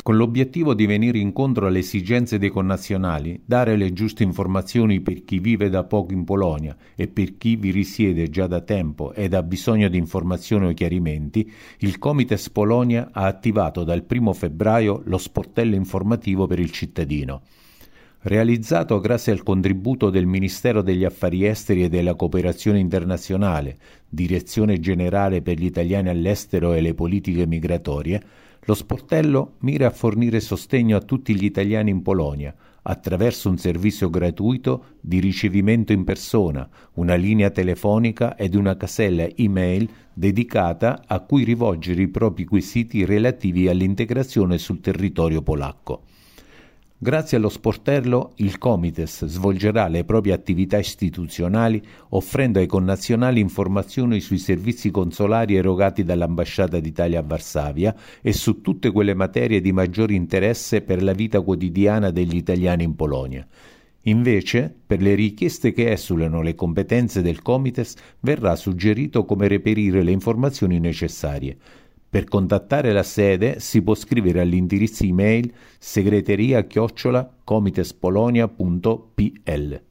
con l'obiettivo di venire incontro alle esigenze dei connazionali, dare le giuste informazioni per chi vive da poco in Polonia e per chi vi risiede già da tempo ed ha bisogno di informazioni o chiarimenti, il Comites Polonia ha attivato dal 1 febbraio lo sportello informativo per il cittadino. Realizzato grazie al contributo del Ministero degli Affari Esteri e della Cooperazione Internazionale, Direzione Generale per gli Italiani all'Estero e le Politiche Migratorie, lo sportello mira a fornire sostegno a tutti gli italiani in Polonia attraverso un servizio gratuito di ricevimento in persona, una linea telefonica ed una casella email dedicata a cui rivolgere i propri quesiti relativi all'integrazione sul territorio polacco. Grazie allo sportello, il Comites svolgerà le proprie attività istituzionali offrendo ai connazionali informazioni sui servizi consolari erogati dall'Ambasciata d'Italia a Varsavia e su tutte quelle materie di maggiore interesse per la vita quotidiana degli italiani in Polonia. Invece, per le richieste che esulano le competenze del Comites, verrà suggerito come reperire le informazioni necessarie. Per contattare la sede si può scrivere all'indirizzo email segreteria@comitespolonia.pl.